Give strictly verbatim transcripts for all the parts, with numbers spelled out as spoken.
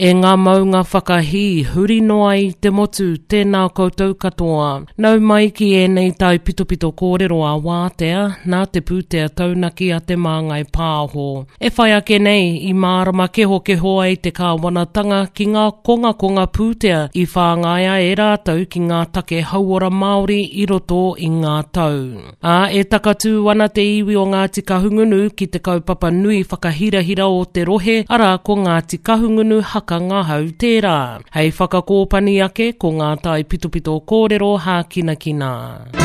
E ngā maunga whakahi, huri noa i te motu, tēnā koutou katoa. Nau mai ki e nei tai pitopito kōrero a wātea, nā te pūtea taunaki a te māngai pāho. E whai ake nei, i mārama keho keho ai te kāwanatanga ki ngā konga konga pūtea i whāngaia e rātau ki ngā take hauora Māori i roto i ngā tau. A e takatū ana te iwi o Ngāti Kahungunu ki te kaupapa nui whakahirahira o te rohe, ara ko Ngāti Kahungunu haka ngahau tērā. Hei whakakōpani ake ko ngā tai pitopito kōrero hā kina kina.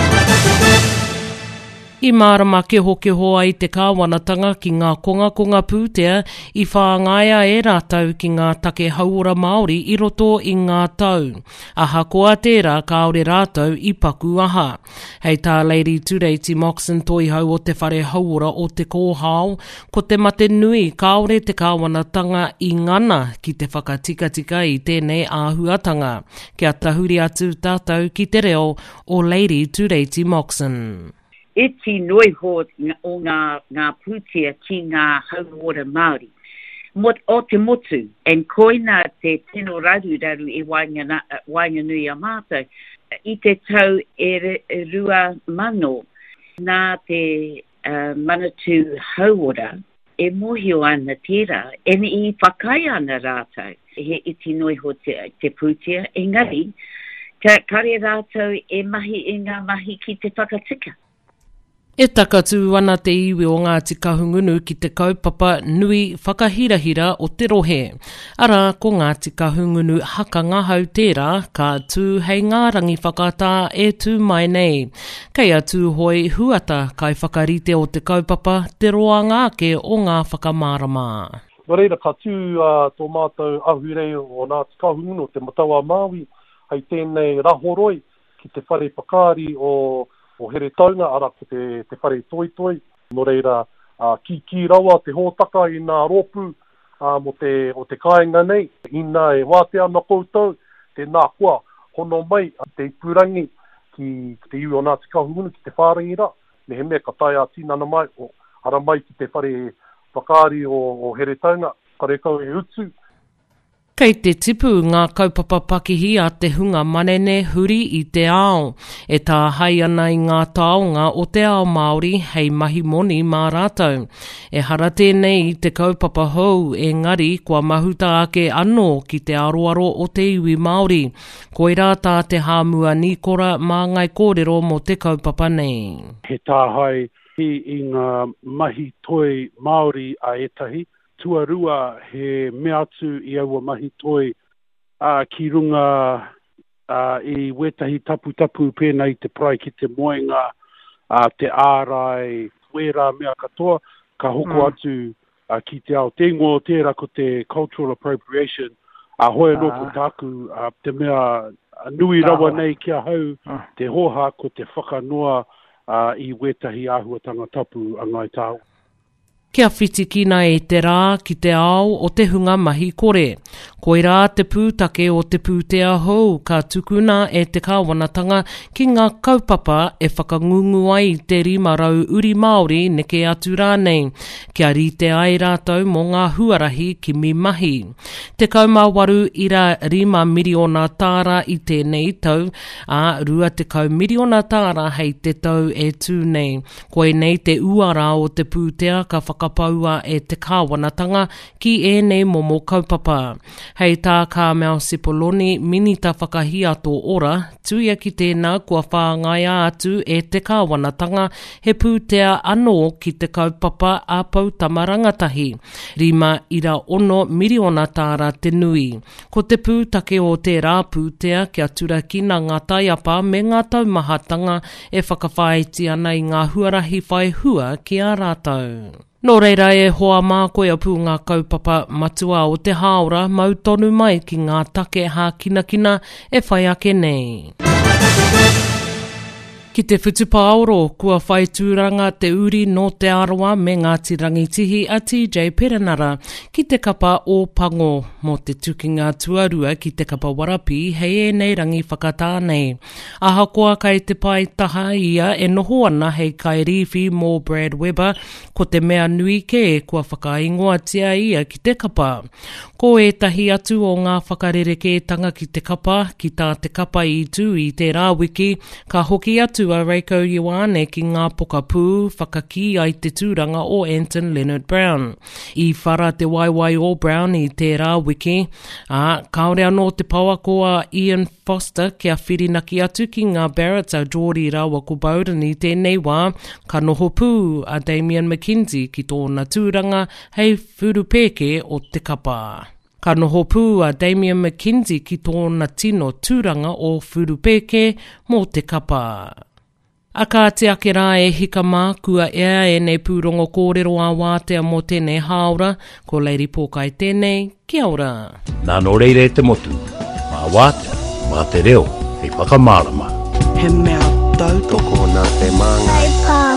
I mārama keho keho ai te kāwanatanga ki ngā konga konga pūtea i whāngaia e rātau ki ngā take hauora Māori i roto i ngā tau. Aha koa tērā kaore rātau i paku aha. Hei tā Lady Tureiti Moxon toi hau o te whare hauora o te kōhao, ko te mate nui kaore te kāwanatanga i ngana ki te whakatikatika i tēnei āhuatanga. Kia tahuri atu tātou ki te reo o Lady Tureiti Moxon. E ti noi ho o ngā, ngā pūtea ki ngā hauora Māori. Mot, o te motu, en koina te tino raru raru e waingana, wainganui a mātou, i te tau e, e rua mano, nā te uh, manatu hauora, e mohio ana tērā, e i whakai ana rātou, he i ti noi ho te, te pūtea, engari, ka kare rātou e mahi e ngā mahi ki te whakatika. E takatū ana te iwi o Ngāti Kahungunu ki te kaupapa nui whakahirahira o te rohe. Ara ko Ngāti Kahungunu haka ngahau tērā ka tū hei ngā rangi whakatā e tū mai nei. Kei atu hoi huata kai whakarite o te kaupapa te roa ngāke o ngā whakamārama. Wa reira ka tū uh, tō mātou ahurei o Ngāti Kahungunu te matawa Māui hei tēnei rahoroi ki te whare pakari o o here taunga, ara ko te, te whare toi toi, no reira uh, ki ki rawa te hōtaka i ngā rōpū uh, mo te, o te kāinga nei, ina e wātea na koutou, te nā kua hono mai, te purangi ki te iwi o Ngāti Kahungunu, ki te whārangira, me he mea ka tai a tīnana mai, o ara mai ki te whare whakaari o, o here taunga, kare kau e utu. Kei te tipu ngā kaupapa pakihi a te hunga manene huri i te ao. E tā hai ana i ngā taonga o te ao Māori hei mahi moni mā rātau. E hara tēnei i te kaupapa hou e ngari kua mahuta ake anō ki te aroaro o te iwi Māori. Koira tā te hāmua nikora mā ngai kōrero mo te kaupapa nei. He tā hai i, i ngā mahi toi Māori a etahi. Tuarua he mea atu i aua mahi toi uh, ki runga uh, i wetahi tapu tapu pēnei te prai ki te moenga, uh, te ārai, wera mea katoa, ka hoko mm. atu uh, ki te ao. Te ingo tērā ko te cultural appropriation, a uh, hoi anō ko tāku, uh, te mea nui rawa nei kia hau, uh. te hoha ko te whakanoa uh, i wetahi āhuatanga tapu a ngai tāu. Kia whitikina e te rā ki te ao o te hunga mahi kore. Koirā te pūtake o te pūtea hou ka tukuna e te kāwanatanga ki ngā kaupapa e whakangungu ai te rimarau uri Māori neke atu rānei. Kia rite ai rātau mō ngā huarahi ki mi mahi. Te kaumawaru ira rima miriona tāra i tēnei tau, a rua te kau miriona tāra hei te tau e tū nei. Koe nei te uara o te pūtea ka whakapaua e te kāwanatanga ki e nei momo kaupapa. Hei tā kā Mel Sepoloni minita whakahia tō ora, tuia ki tēnā kua whāngaia atu e te kāwanatanga he pūtea anō ki te kaupapa a Pautama Rangatahi. Rima ira ono miriona tāra te nui. Ko te pūtake o te rā pūtea kia tura ki nā ngā taiapa me ngā taumahatanga e whakawhaiti ana i ngā huarahi whai hua ki a rātau. Nō reira e hoa mā koe apu ngā kaupapa matua o te haora mau tonu mai ki ngā take hā kina kina e whai ake nei. Ki te whutupāoro, kua whai tūranga te uri no te aroa me Ngāti Rangitihi a T J Perenara ki te kapa o Pango mo te tukinga tuarua ki te kapa Warapi hei e nei rangi whakatānei. Ahakoa kai te pai taha ia e noho ana hei kairiwhi mō Brad Weber ko te mea nui ke kua whakaingoatia ia ki te kapa. Ko e tahi atu o ngā whakarerekētanga ki te kapa ki tā te kapa i tū i te rāwiki ka hoki atu a Reiko Ioane ki ngā pokapū whakaki ai te tūranga o Anton Leonard Brown. I whara te waiwai o Brown i te rā wiki, a kaore anō te pauakoa Ian Foster kia whirinaki atu ki ngā Barretts a Geordie Rawa ko Bowden i tēnei wā, ka noho pū a Damien McKenzie ki tōna tūranga hei whurupeke o te kapa. Ka noho pū a Damien McKenzie ki tōna tino tūranga o whurupeke mō te kapa. A ka te ake rā e hika mā kua ea e nei pūrongo kōrero a wātea mō tēnei haora, ko Lady Pōkai tēnei, kia ora. Nā no reire te motu, mā wātea, mā te reo, hei whakamārama. He mea tau toko nā te manga.